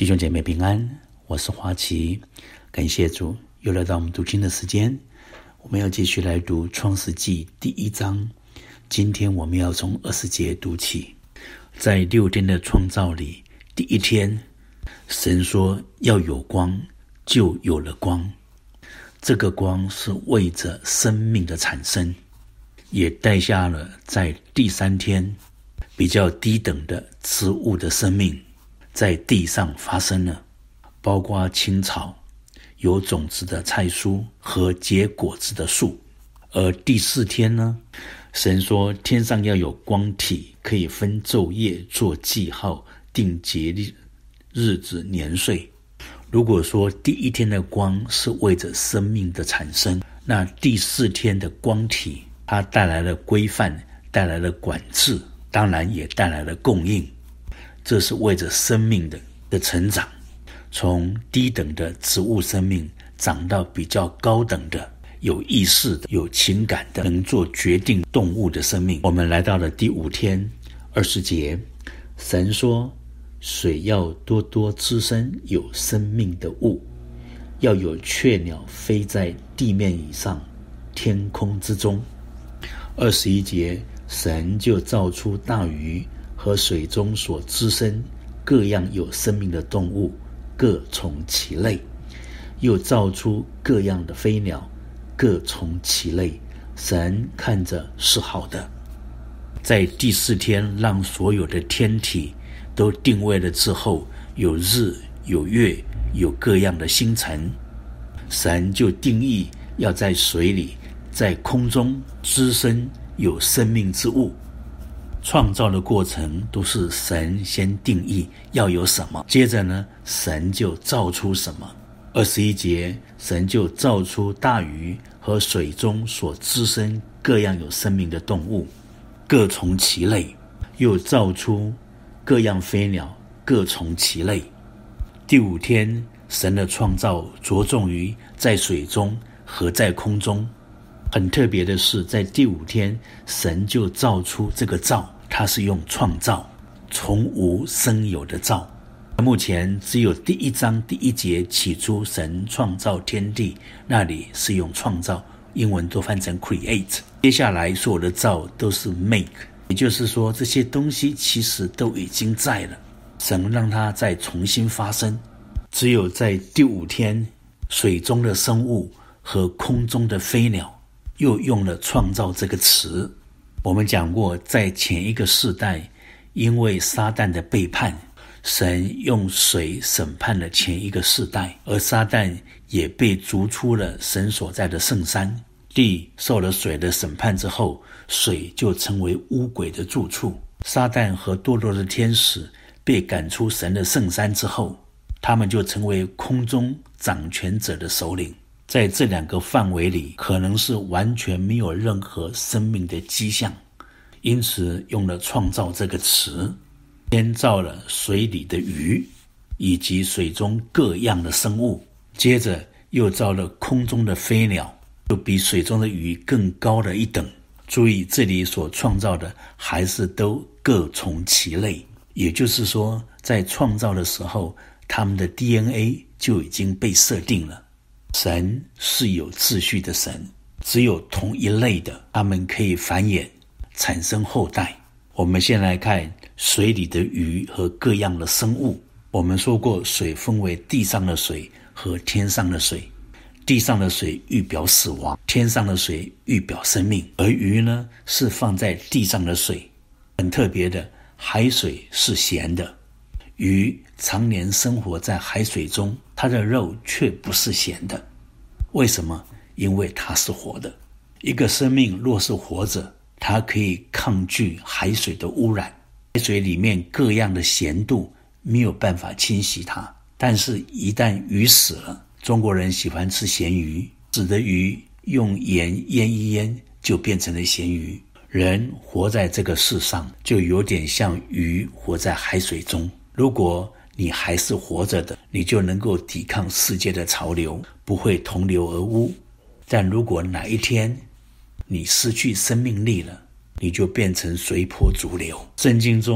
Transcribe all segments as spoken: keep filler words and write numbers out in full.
弟兄姐妹平安，我是华奇，感谢主，又来到我们读经的时间。我们要继续来读创世纪第一章，今天我们要从二十节读起。在六天的创造里，第一天神说要有光，就有了光。这个光是为着生命的产生，也带下了在第三天比较低等的植物的生命在地上发生了，包括青草、有种子的菜蔬和结果子的树。而第四天呢，神说天上要有光体，可以分昼夜，做记号，定节日子年岁。如果说第一天的光是为着生命的产生，那第四天的光体它带来了规范，带来了管制，当然也带来了供应。这是为着生命的的成长，从低等的植物生命长到比较高等的有意识的、有情感的、能做决定动物的生命。我们来到了第五天二十节，神说水要多多滋生有生命的物，要有雀鸟飞在地面以上，天空之中。二十一节，神就造出大鱼和水中所滋生各样有生命的动物，各从其类，又造出各样的飞鸟，各从其类。神看着是好的。在第四天让所有的天体都定位了之后，有日有月有各样的星辰，神就定义要在水里在空中滋生有生命之物。创造的过程都是神先定义要有什么，接着呢，神就造出什么。二十一节，神就造出大鱼和水中所滋生各样有生命的动物，各从其类，又造出各样飞鸟，各从其类。第五天，神的创造着重于在水中和在空中。很特别的是，在第五天，神就造出这个造，它是用创造，从无生有的造。目前只有第一章第一节起初神创造天地，那里是用创造，英文都翻成 create。 接下来所有的造都是 make， 也就是说这些东西其实都已经在了，神让它再重新发生。只有在第五天，水中的生物和空中的飞鸟又用了创造这个词。我们讲过，在前一个世代，因为撒旦的背叛，神用水审判了前一个世代，而撒旦也被逐出了神所在的圣山。地受了水的审判之后，水就成为污鬼的住处。撒旦和堕落的天使被赶出神的圣山之后，他们就成为空中掌权者的首领。在这两个范围里，可能是完全没有任何生命的迹象，因此用了创造这个词。先造了水里的鱼以及水中各样的生物，接着又造了空中的飞鸟，就比水中的鱼更高了一等。注意，这里所创造的还是都各从其类，也就是说在创造的时候，他们的 D N A 就已经被设定了。神是有秩序的神，只有同一类的，他们可以繁衍产生后代。我们先来看水里的鱼和各样的生物。我们说过，水分为地上的水和天上的水，地上的水预表死亡，天上的水预表生命。而鱼呢，是放在地上的水。很特别的，海水是咸的，鱼常年生活在海水中，它的肉却不是咸的。为什么？因为它是活的。一个生命若是活着，它可以抗拒海水的污染。海水里面各样的咸度没有办法侵袭它，但是一旦鱼死了，中国人喜欢吃咸鱼，死的鱼用盐腌一腌就变成了咸鱼。人活在这个世上，就有点像鱼活在海水中。如果你还是活着的，你就能够抵抗世界的潮流，不会同流而污。但如果哪一天你失去生命力了，你就变成随波逐流。圣经中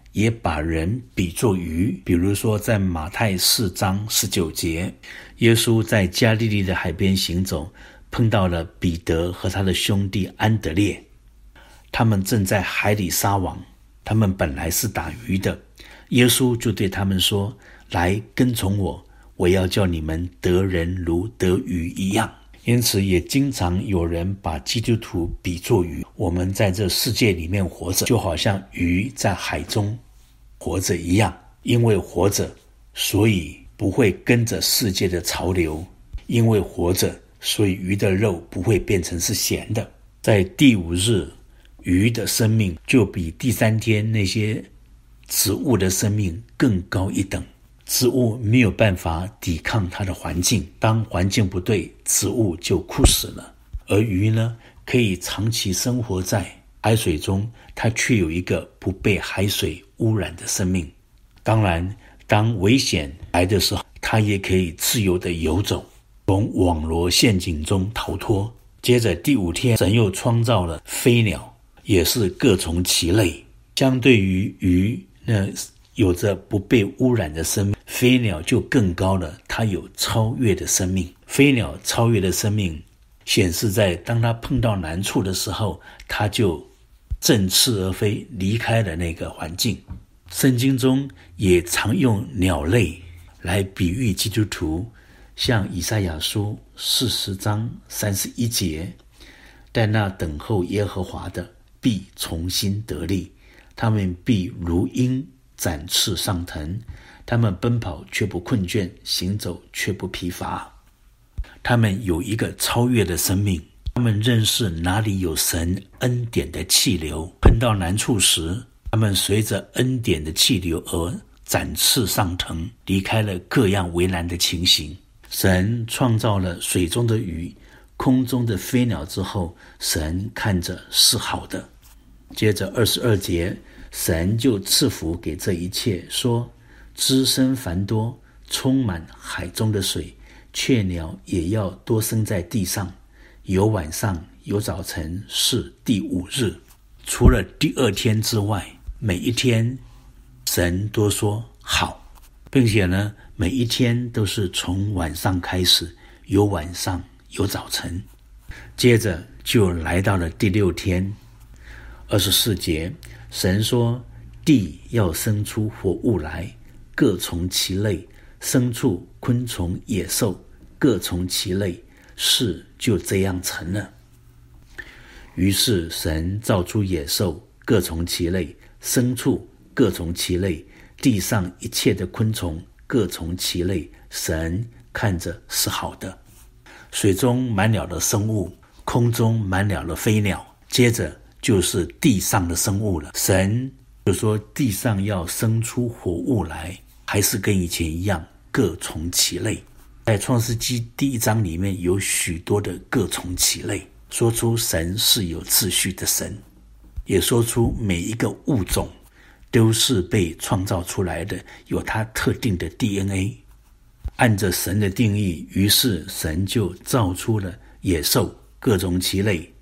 也把人比作鱼。比如说在马太四章十九节，耶稣在加利利的海边行走，碰到了彼得和他的兄弟安德烈，他们正在海里撒网，他们本来是打鱼的。耶稣就对他们说，来跟从我，我要叫你们得人如得鱼一样。因此也经常有人把基督徒比作鱼，我们在这世界里面活着，就好像鱼在海中活着一样。因为活着，所以不会跟着世界的潮流，因为活着，所以鱼的肉不会变成是咸的。在第五日，鱼的生命就比第三天那些植物的生命更高一等。植物没有办法抵抗它的环境，当环境不对，植物就枯死了。而鱼呢，可以长期生活在海水中，它却有一个不被海水污染的生命。当然，当危险来的时候，它也可以自由地游走，从网罗陷阱中逃脱。接着第五天，神又创造了飞鸟，也是各从其类。相对于鱼，那有着不被污染的生命，飞鸟就更高了，它有超越的生命。飞鸟超越的生命显示在当它碰到难处的时候，它就振翅而飞，离开了那个环境。圣经中也常用鸟类来比喻基督徒，像以赛亚书四十章三十一节，但那等候耶和华的必重新得力，他们必如鹰展翅上腾，他们奔跑却不困倦，行走却不疲乏。他们有一个超越的生命，他们认识哪里有神恩典的气流，碰到难处时，他们随着恩典的气流而展翅上腾，离开了各样为难的情形。神创造了水中的鱼，空中的飞鸟之后，神看着是好的。接着二十二节，神就赐福给这一切，说：滋生繁多，充满海中的水，雀鸟也要多生在地上。有晚上，有早晨，是第五日。除了第二天之外，每一天神都说好，并且呢，每一天都是从晚上开始，有晚上，有早晨。接着就来到了第六天，二十四节，神说：地要生出活物来，各从其类，牲畜、昆虫、野兽，各从其类，事就这样成了。于是神造出野兽，各从其类，牲畜各从其类，地上一切的昆虫各从其类，神看着是好的。水中满了的生物，空中满了的飞鸟，接着就是地上的生物了。神就说地上要生出活物来，还是跟以前一样，各从其类。在创世纪第一章里面有许多的各从其类，说出神是有秩序的神，也说出每一个物种都是被创造出来的，有它特定的 D N A。 按着神的定义，于是神就造出了野兽，各从其类。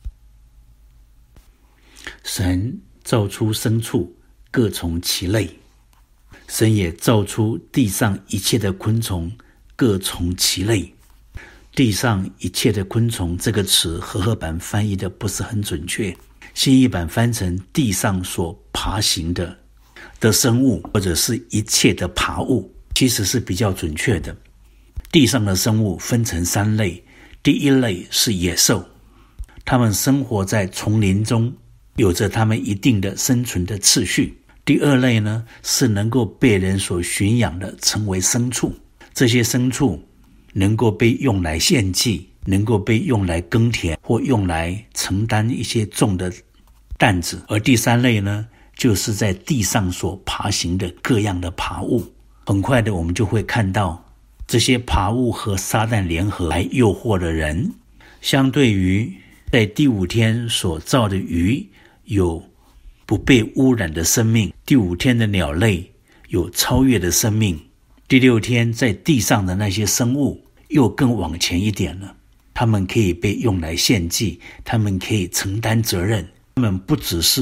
神造出牲畜，各从其类。神也造出地上一切的昆虫，各从其类。地上一切的昆虫这个词，和合版翻译的不是很准确，新译版翻成地上所爬行的的生物，或者是一切的爬物，其实是比较准确的。地上的生物分成三类，第一类是野兽，它们生活在丛林中，有着它们一定的生存的次序。第二类呢，是能够被人所驯养的，称为牲畜。这些牲畜能够被用来献祭，能够被用来耕田，或用来承担一些重的担子。而第三类呢，就是在地上所爬行的各样的爬物。很快的，我们就会看到这些爬物和撒旦联合来诱惑了人。相对于在第五天所造的鱼有不被污染的生命，第五天的鸟类有超越的生命，第六天在地上的那些生物又更往前一点了，他们可以被用来献祭，他们可以承担责任，他们不只是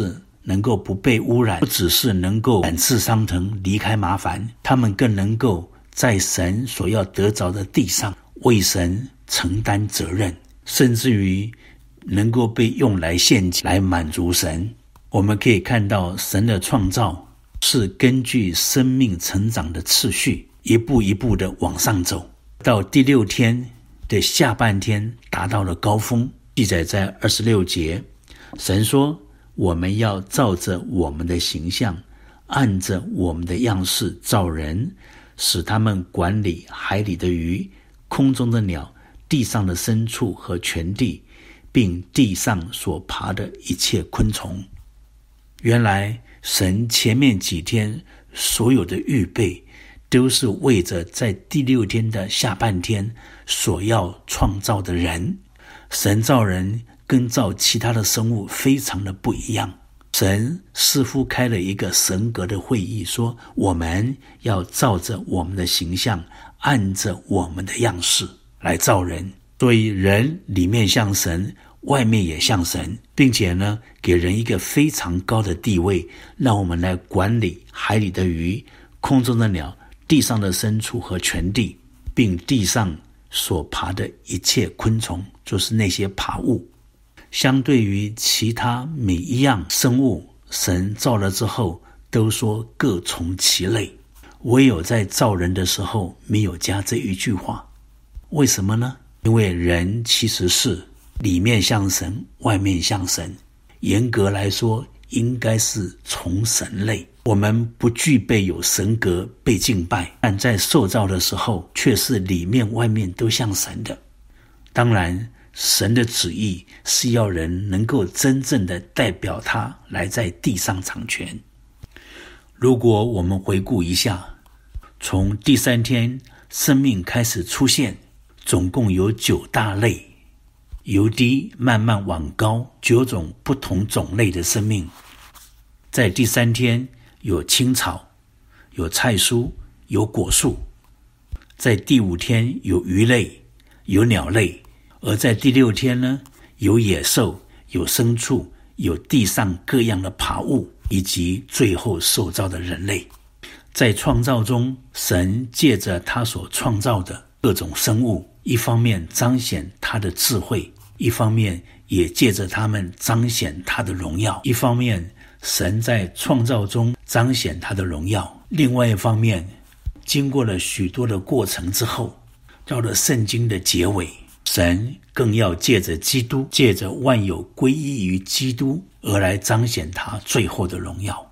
能够不被污染，不只是能够展翅上腾离开麻烦，他们更能够在神所要得着的地上为神承担责任，甚至于能够被用来献祭来满足神。我们可以看到神的创造是根据生命成长的次序一步一步的往上走，到第六天的下半天达到了高峰，记载在二十六节。神说我们要照着我们的形象，按着我们的样式造人，使他们管理海里的鱼，空中的鸟，地上的牲畜和全地，并地上所爬的一切昆虫。原来神前面几天所有的预备都是为着在第六天的下半天所要创造的人。神造人跟造其他的生物非常的不一样，神似乎开了一个神格的会议，说我们要照着我们的形象，按着我们的样式来造人。所以人里面像神，外面也像神，并且呢给人一个非常高的地位，让我们来管理海里的鱼，空中的鸟，地上的牲畜和全地，并地上所爬的一切昆虫，就是那些爬物。相对于其他每一样生物，神造了之后都说各从其类，唯有在造人的时候没有加这一句话。为什么呢？因为人其实是里面像神，外面像神，严格来说应该是从神类。我们不具备有神格被敬拜，但在受造的时候却是里面外面都像神的。当然神的旨意是要人能够真正的代表他来在地上掌权。如果我们回顾一下，从第三天生命开始出现，总共有九大类，由低慢慢往高，九种不同种类的生命。在第三天有青草，有菜蔬，有果树。在第五天有鱼类，有鸟类。而在第六天呢，有野兽，有牲畜，有地上各样的爬物，以及最后受造的人类。在创造中，神借着他所创造的各种生物，一方面彰显他的智慧，一方面也借着他们彰显他的荣耀。一方面神在创造中彰显他的荣耀，另外一方面经过了许多的过程之后，到了圣经的结尾，神更要借着基督，借着万有归依于基督而来彰显他最后的荣耀。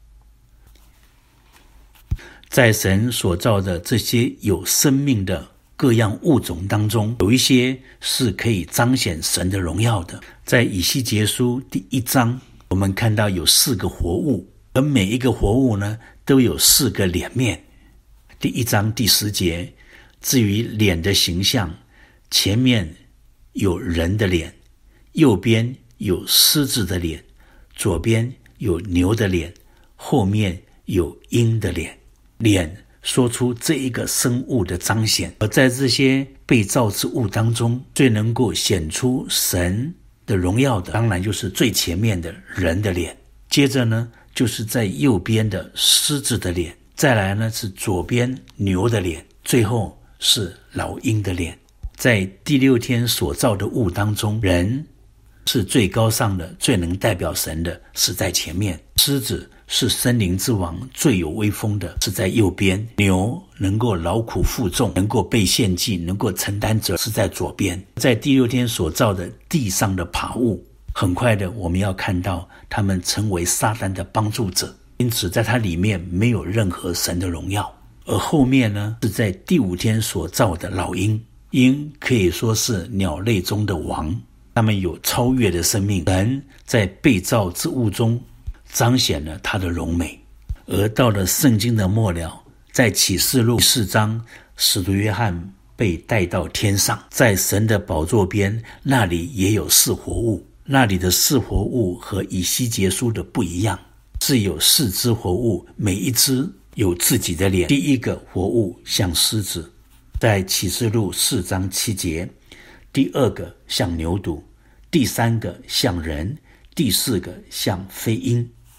在神所造的这些有生命的各样物种当中，有一些是可以彰显神的荣耀的。在以西结书第一章，我们看到有四个活物，而每一个活物呢都有四个脸面。第一章第十节，至于脸的形象，前面有人的脸，右边有狮子的脸，左边有牛的脸，后面有鹰的脸。脸说出这一个生物的彰显，而在这些被造之物当中，最能够显出神的荣耀的，当然就是最前面的人的脸，接着呢就是在右边的狮子的脸，再来呢是左边牛的脸，最后是老鹰的脸。在第六天所造的物当中，人是最高尚的，最能代表神的是在前面，狮子是森林之王，最有威风的是在右边，牛能够劳苦负重，能够被献祭，能够承担责是在左边。在第六天所造的地上的爬物，很快的我们要看到他们成为撒旦的帮助者，因此在它里面没有任何神的荣耀。而后面呢是在第五天所造的老鹰，鹰可以说是鸟类中的王，他们有超越的生命，人在被造之物中彰显了他的荣美。而到了圣经的末了，在启示录四章，使徒约翰被带到天上，在神的宝座边，那里也有四活物。那里的四活物和以西结书的不一样，是有四只活物，每一只有自己的脸。第一个活物像狮子，在启示录四章七节；第二个像牛犊，第三个像人，第四个像飞鹰。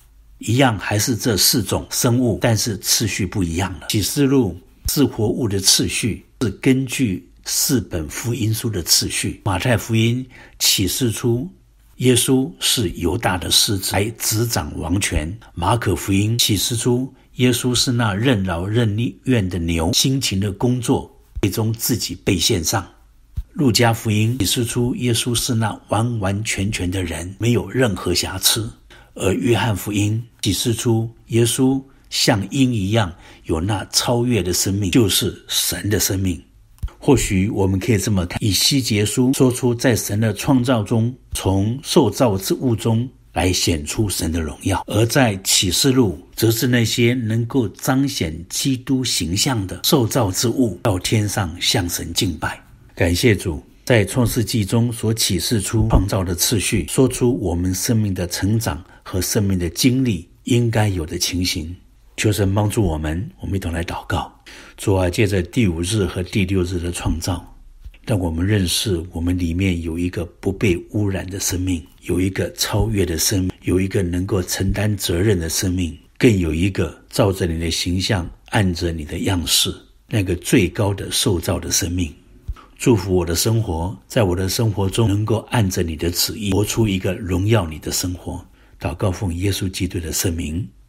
一样还是这四种生物，但是次序不一样了。启示录是活物的次序是根据四本福音书的次序。马太福音启示出耶稣是犹大的狮子，来执掌王权。马可福音启示出耶稣是那任劳任怨的牛，辛勤的工作，最终自己被献上。路加福音启示出耶稣是那完完全全的人，没有任何瑕疵。而约翰福音启示出耶稣像鹰一样有那超越的生命，就是神的生命。或许我们可以这么看，以西结书说出在神的创造中，从受造之物中来显出神的荣耀，而在启示录则是那些能够彰显基督形象的受造之物到天上向神敬拜。感谢主，在创世纪中所启示出创造的次序，说出我们生命的成长和生命的经历应该有的情形。求神帮助我们，我们一同来祷告。主啊，借着第五日和第六日的创造，让我们认识我们里面有一个不被污染的生命，有一个超越的生命，有一个能够承担责任的生命，更有一个照着你的形象，按着你的样式，那个最高的受造的生命。祝福我的生活，在我的生活中能够按着你的旨意活出一个荣耀你的生活。祷告奉耶稣基督的圣名。